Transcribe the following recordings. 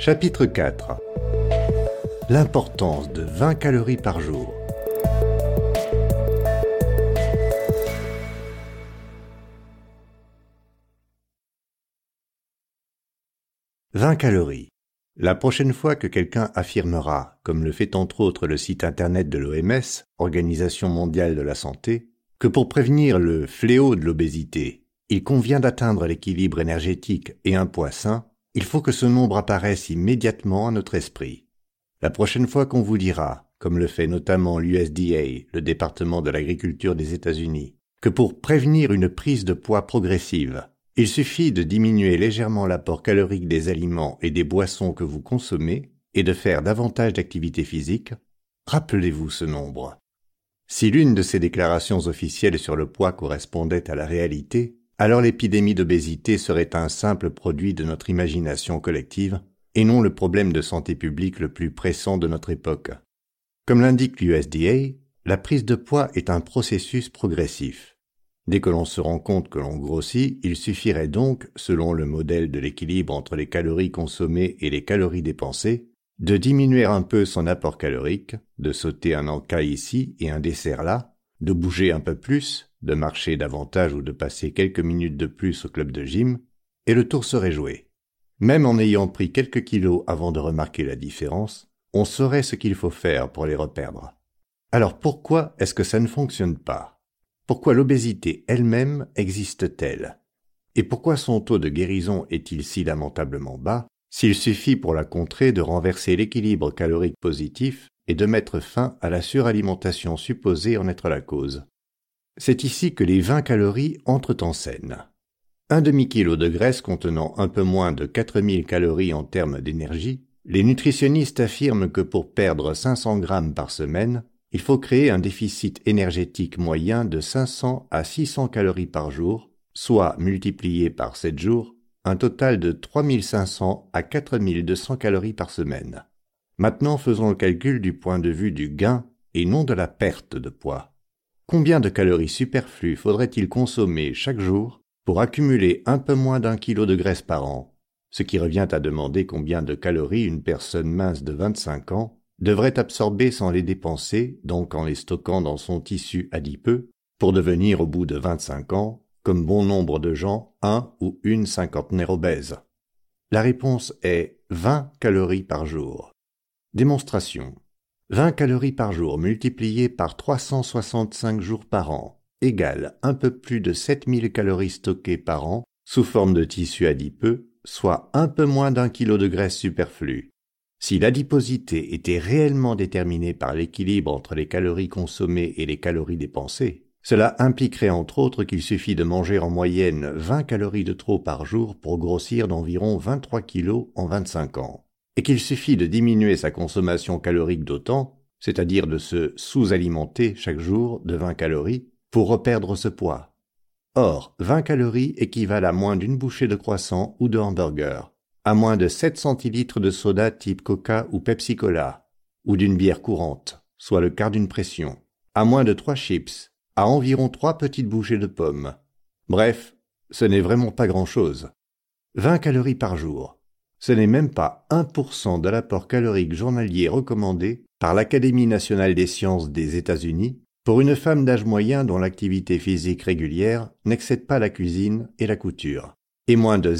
Chapitre 4. L'importance de 20 calories par jour. « 20 calories. La prochaine fois que quelqu'un affirmera, comme le fait entre autres le site internet de l'OMS, Organisation mondiale de la santé, que pour prévenir le fléau de l'obésité, il convient d'atteindre l'équilibre énergétique et un poids sain, il faut que ce nombre apparaisse immédiatement à notre esprit. La prochaine fois qu'on vous dira, comme le fait notamment l'USDA, le département de l'agriculture des États-Unis, que pour prévenir une prise de poids progressive, il suffit de diminuer légèrement l'apport calorique des aliments et des boissons que vous consommez et de faire davantage d'activité physique, rappelez-vous ce nombre. Si l'une de ces déclarations officielles sur le poids correspondait à la réalité, alors l'épidémie d'obésité serait un simple produit de notre imagination collective et non le problème de santé publique le plus pressant de notre époque. Comme l'indique l'USDA, la prise de poids est un processus progressif. Dès que l'on se rend compte que l'on grossit, il suffirait donc, selon le modèle de l'équilibre entre les calories consommées et les calories dépensées, de diminuer un peu son apport calorique, de sauter un encas ici et un dessert là, de bouger un peu plus, de marcher davantage ou de passer quelques minutes de plus au club de gym, et le tour serait joué. Même en ayant pris quelques kilos avant de remarquer la différence, on saurait ce qu'il faut faire pour les reperdre. Alors pourquoi est-ce que ça ne fonctionne pas ? Pourquoi l'obésité elle-même existe-t-elle ? Et pourquoi son taux de guérison est-il si lamentablement bas, s'il suffit pour la contrer de renverser l'équilibre calorique positif et de mettre fin à la suralimentation supposée en être la cause ? C'est ici que les 20 calories entrent en scène. Un demi-kilo de graisse contenant un peu moins de 4000 calories en termes d'énergie, les nutritionnistes affirment que pour perdre 500 grammes par semaine, il faut créer un déficit énergétique moyen de 500 à 600 calories par jour, soit multiplié par 7 jours, un total de 3500 à 4200 calories par semaine. Maintenant, faisons le calcul du point de vue du gain et non de la perte de poids. Combien de calories superflues faudrait-il consommer chaque jour pour accumuler un peu moins d'1 kilo de graisse par an, ce qui revient à demander combien de calories une personne mince de 25 ans devrait absorber sans les dépenser, donc en les stockant dans son tissu adipeux, pour devenir au bout de 25 ans, comme bon nombre de gens, un ou une cinquantenaire obèse. La réponse est 20 calories par jour. Démonstration. 20 calories par jour multipliées par 365 jours par an égale un peu plus de 7000 calories stockées par an sous forme de tissu adipeux, soit un peu moins d'1 kilo de graisse superflue. Si l'adiposité était réellement déterminée par l'équilibre entre les calories consommées et les calories dépensées, cela impliquerait entre autres qu'il suffit de manger en moyenne 20 calories de trop par jour pour grossir d'environ 23 kilos en 25 ans. Et qu'il suffit de diminuer sa consommation calorique d'autant, c'est-à-dire de se sous-alimenter chaque jour de 20 calories, pour reperdre ce poids. Or, 20 calories équivalent à moins d'une bouchée de croissant ou de hamburger, à moins de 7 centilitres de soda type Coca ou Pepsi Cola, ou d'une bière courante, soit le quart d'une pression, à moins de 3 chips, à environ 3 petites bouchées de pommes. Bref, ce n'est vraiment pas grand-chose. 20 calories par jour. Ce n'est même pas 1% de l'apport calorique journalier recommandé par l'Académie nationale des sciences des États-Unis pour une femme d'âge moyen dont l'activité physique régulière n'excède pas la cuisine et la couture, et moins de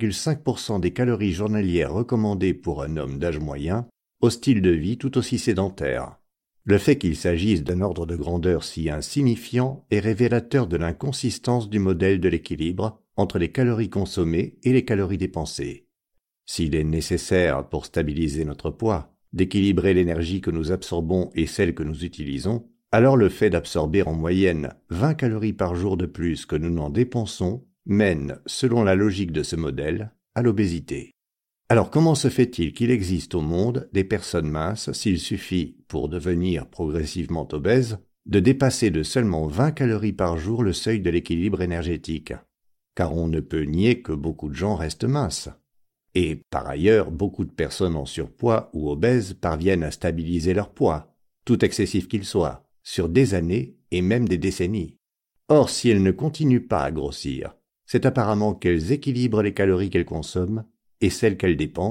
0,5% des calories journalières recommandées pour un homme d'âge moyen au style de vie tout aussi sédentaire. Le fait qu'il s'agisse d'un ordre de grandeur si insignifiant est révélateur de l'inconsistance du modèle de l'équilibre entre les calories consommées et les calories dépensées. S'il est nécessaire, pour stabiliser notre poids, d'équilibrer l'énergie que nous absorbons et celle que nous utilisons, alors le fait d'absorber en moyenne 20 calories par jour de plus que nous n'en dépensons mène, selon la logique de ce modèle, à l'obésité. Alors comment se fait-il qu'il existe au monde des personnes minces s'il suffit, pour devenir progressivement obèses, de dépasser de seulement 20 calories par jour le seuil de l'équilibre énergétique ? Car on ne peut nier que beaucoup de gens restent minces. Et par ailleurs, beaucoup de personnes en surpoids ou obèses parviennent à stabiliser leur poids, tout excessif qu'il soit, sur des années et même des décennies. Or, si elles ne continuent pas à grossir, c'est apparemment qu'elles équilibrent les calories qu'elles consomment et celles qu'elles dépensent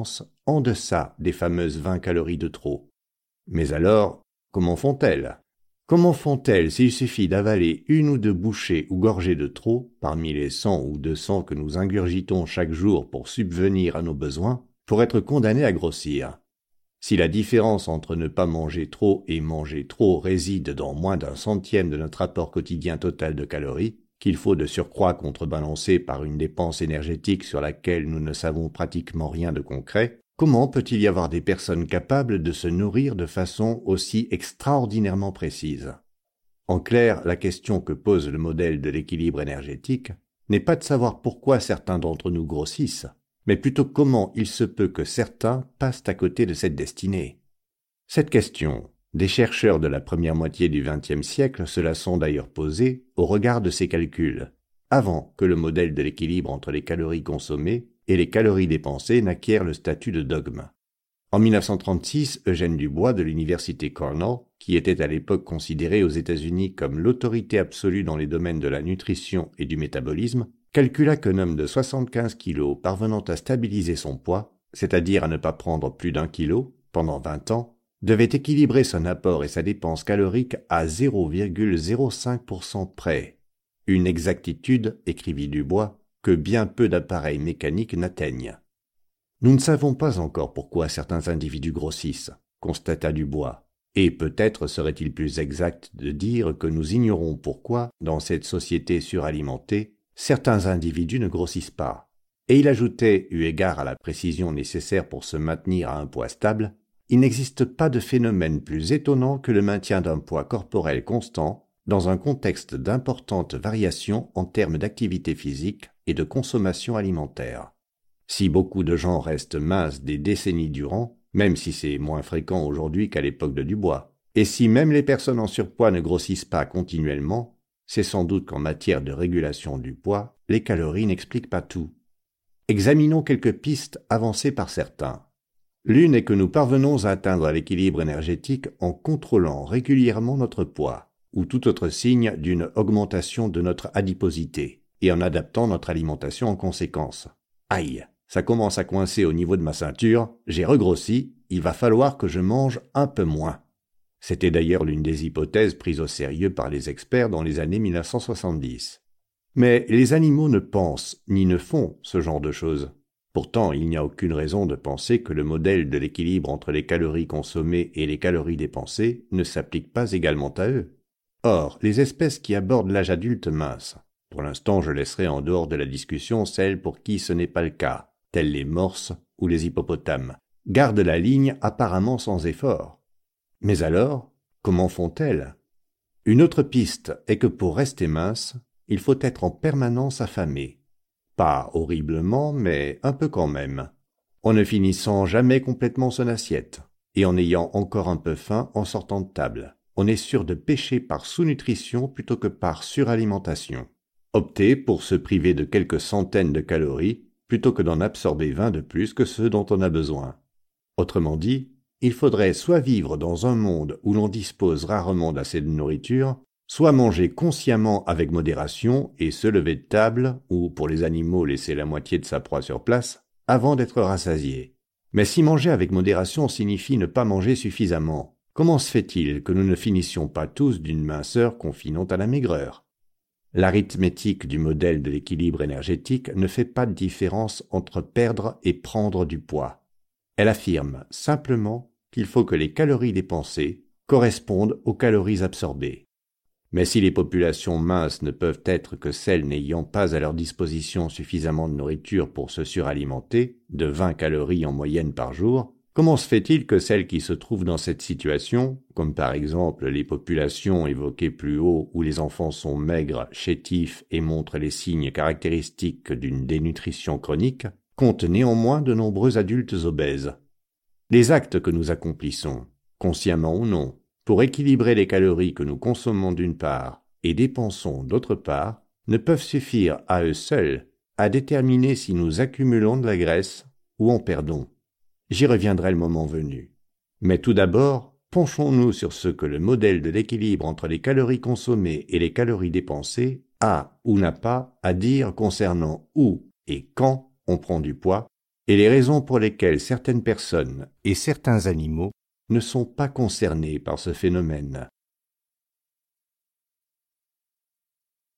en deçà des fameuses 20 calories de trop. Mais alors, comment font-elles ? Comment font-elles s'il suffit d'avaler une ou deux bouchées ou gorgées de trop, parmi les 100 ou 200 que nous ingurgitons chaque jour pour subvenir à nos besoins, pour être condamnées à grossir ? Si la différence entre ne pas manger trop et manger trop réside dans moins d'un centième de notre apport quotidien total de calories, qu'il faut de surcroît contrebalancer par une dépense énergétique sur laquelle nous ne savons pratiquement rien de concret, comment peut-il y avoir des personnes capables de se nourrir de façon aussi extraordinairement précise ? En clair, la question que pose le modèle de l'équilibre énergétique n'est pas de savoir pourquoi certains d'entre nous grossissent, mais plutôt comment il se peut que certains passent à côté de cette destinée. Cette question, des chercheurs de la première moitié du XXe siècle se la sont d'ailleurs posée au regard de ces calculs, avant que le modèle de l'équilibre entre les calories consommées et les calories dépensées n'acquiert le statut de dogme. En 1936, Eugène Dubois de l'université Cornell, qui était à l'époque considéré aux États-Unis comme l'autorité absolue dans les domaines de la nutrition et du métabolisme, calcula qu'un homme de 75 kg parvenant à stabiliser son poids, c'est-à-dire à ne pas prendre plus d'1 kg, pendant 20 ans, devait équilibrer son apport et sa dépense calorique à 0,05% près. Une exactitude, écrivit Dubois, que bien peu d'appareils mécaniques n'atteignent. Nous ne savons pas encore pourquoi certains individus grossissent, constata Dubois, et peut-être serait-il plus exact de dire que nous ignorons pourquoi, dans cette société suralimentée, certains individus ne grossissent pas. Et il ajoutait, eu égard à la précision nécessaire pour se maintenir à un poids stable, il n'existe pas de phénomène plus étonnant que le maintien d'un poids corporel constant dans un contexte d'importantes variations en termes d'activité physique et de consommation alimentaire. Si beaucoup de gens restent minces des décennies durant, même si c'est moins fréquent aujourd'hui qu'à l'époque de Dubois, et si même les personnes en surpoids ne grossissent pas continuellement, c'est sans doute qu'en matière de régulation du poids, les calories n'expliquent pas tout. Examinons quelques pistes avancées par certains. L'une est que nous parvenons à atteindre l'équilibre énergétique en contrôlant régulièrement notre poids, ou tout autre signe d'une augmentation de notre adiposité, et en adaptant notre alimentation en conséquence. Aïe, ça commence à coincer au niveau de ma ceinture, j'ai regrossi, il va falloir que je mange un peu moins. C'était d'ailleurs l'une des hypothèses prises au sérieux par les experts dans les années 1970. Mais les animaux ne pensent ni ne font ce genre de choses. Pourtant, il n'y a aucune raison de penser que le modèle de l'équilibre entre les calories consommées et les calories dépensées ne s'applique pas également à eux. Or, les espèces qui abordent l'âge adulte mince, pour l'instant je laisserai en dehors de la discussion celles pour qui ce n'est pas le cas, telles les morses ou les hippopotames, gardent la ligne apparemment sans effort. Mais alors, comment font-elles ? Une autre piste est que pour rester mince, il faut être en permanence affamé. Pas horriblement, mais un peu quand même. En ne finissant jamais complètement son assiette, et en ayant encore un peu faim en sortant de table. On est sûr de pécher par sous-nutrition plutôt que par suralimentation. Opter pour se priver de quelques centaines de calories plutôt que d'en absorber 20 de plus que ce dont on a besoin. Autrement dit, il faudrait soit vivre dans un monde où l'on dispose rarement d'assez de nourriture, soit manger consciemment avec modération et se lever de table, ou pour les animaux laisser la moitié de sa proie sur place, avant d'être rassasié. Mais si manger avec modération signifie ne pas manger suffisamment, comment se fait-il que nous ne finissions pas tous d'une minceur confinant à la maigreur ? L'arithmétique du modèle de l'équilibre énergétique ne fait pas de différence entre perdre et prendre du poids. Elle affirme simplement qu'il faut que les calories dépensées correspondent aux calories absorbées. Mais si les populations minces ne peuvent être que celles n'ayant pas à leur disposition suffisamment de nourriture pour se suralimenter, de 20 calories en moyenne par jour, comment se fait-il que celles qui se trouvent dans cette situation, comme par exemple les populations évoquées plus haut où les enfants sont maigres, chétifs et montrent les signes caractéristiques d'une dénutrition chronique, comptent néanmoins de nombreux adultes obèses? Les actes que nous accomplissons, consciemment ou non, pour équilibrer les calories que nous consommons d'une part et dépensons d'autre part, ne peuvent suffire à eux seuls à déterminer si nous accumulons de la graisse ou en perdons. J'y reviendrai le moment venu. Mais tout d'abord, penchons-nous sur ce que le modèle de l'équilibre entre les calories consommées et les calories dépensées a ou n'a pas à dire concernant où et quand on prend du poids et les raisons pour lesquelles certaines personnes et certains animaux ne sont pas concernés par ce phénomène.